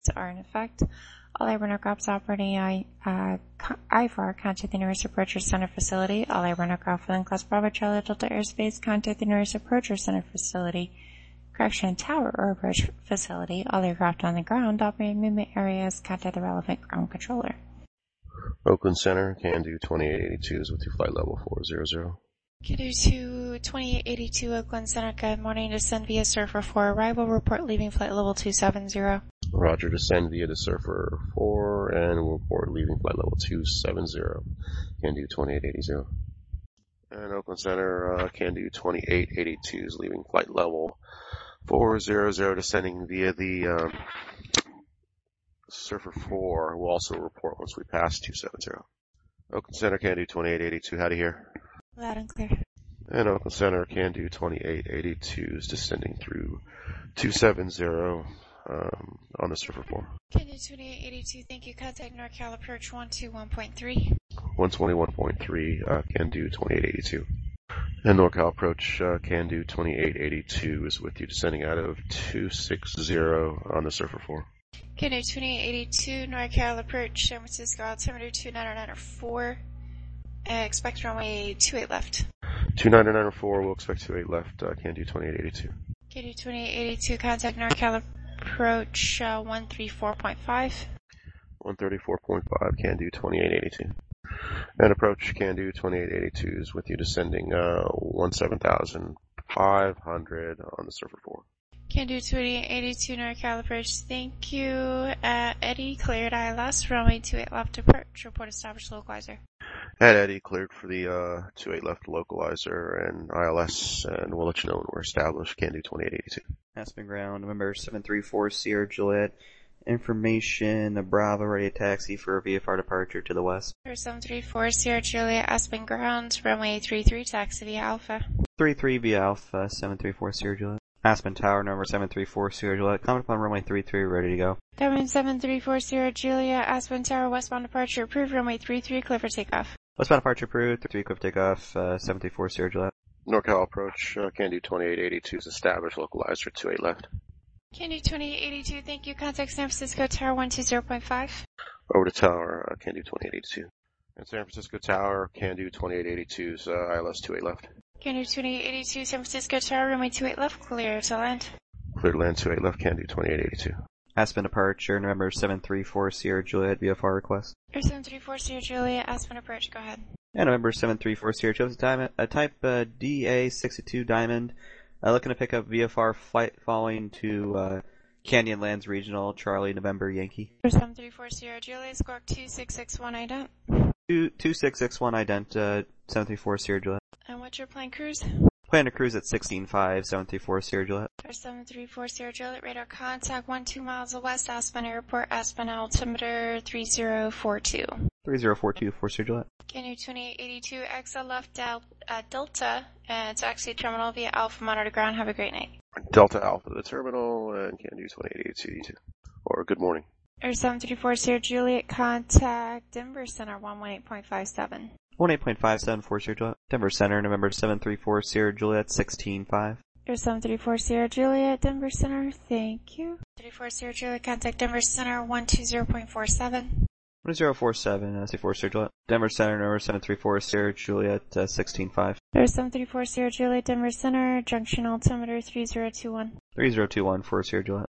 are in effect. All airborne aircraft operating IFAR, contact the nearest approach or center facility. All airborne aircraft within Class Bravo Charlie Delta airspace, contact the nearest approach or center facility. Correction, tower or approach facility. All aircraft on the ground operating movement areas, contact the relevant ground controller. Oakland Center, can do 2882s with your flight level 400. Can do 2882 Oakland Center, good morning, descend via Surfer 4, arrival report leaving flight level 270. Roger, descend via the Surfer 4 and report leaving flight level 270. Can do 2880. And Oakland Center, can do 2882s leaving flight level 400, descending via the Surfer 4. We'll also report once we pass 270. Oakland Center, can do 2882, howdy here. Loud and clear. And Oakland Center, can do 2882s descending through 270 on the Surfer 4. Can do 2882, thank you. Contact NorCal approach 121.3. 121.3, can do 2882. And NorCal approach, can do 2882 is with you descending out of 260 on the Surfer 4. Can do 2882, NorCal approach San Francisco altimeter 2994. Expect runway 28 left. 2994, we'll expect 28 left, can do 2882. Can do 2882, contact NorCal approach 134.5. 134.5, can do 2882. And approach can do 2882s with you descending 17,500 on the Surfer 4. Can do 2882 NorCal approach, thank you. Eddie cleared ILS, runway 28 left approach, report established localizer. At Eddie cleared for the 28 left localizer and ILS, and we'll let you know when we're established. Can do 2882. Aspen Ground, November 734 Sierra Juliet. Information, the Bravo ready to taxi for a VFR departure to the west. 734 Sierra Juliet, Aspen Ground, runway 33, taxi via Alpha. 33 via Alpha, 734 Sierra Juliet. Aspen Tower, number 734 Sierra Juliet. Comment upon runway 33, ready to go. Diamond 734 Sierra Juliet, Aspen Tower, westbound departure approved, runway 33, clear for takeoff. Westbound departure approved, 33 clear for takeoff, 734 Sierra Juliet. NorCal approach, can do 2882s established, localizer 28 left. Can do 2882, thank you. Contact San Francisco Tower 120.5. Over to Tower, can do 2882. And San Francisco Tower, can do 2882s, ILS 28 left. Can do 2882, San Francisco Tower, runway 28 left, clear to land. Clear to land 28 left, can do 2882. Aspen departure, November 734 Sierra Juliet, VFR request. 734 Sierra Juliet, Aspen approach, go ahead. And November 734 Sierra Juliet, type DA62 Diamond. Looking to pick up VFR flight following to Canyonlands Regional, Charlie, November, Yankee. 734 Sierra Juliet, squawk 2661 ident. 2661 ident, 734 Sierra Juliet. And what's your plane cruise? Plan to cruise at 16.5, 734 Sierra Juliet. 734 Sierra Juliet, radar contact 12 miles west, Aspen Airport, Aspen altimeter 3042. 3042 for Sierra Juliet. Can do 2882, exit left Delta, and taxi terminal via Alpha, monitor ground. Have a great night. Delta Alpha to the terminal, and can do 2882. Or good morning. 734 Sierra Juliet, contact Denver Center 118.57. 18.57 for Sierra Juliet. Denver Center, November 734 Sierra Juliet, 16.5. 734 Sierra Juliet, Denver Center, thank you. 34 Sierra Juliet, contact Denver Center 120.47. 1047, 64 Sierra Juliet. Denver Center, number 734 Sierra Juliet, 16.5. 734 Sierra Juliet, Denver Center, junction altimeter 3021. 3021 for Sierra Juliet.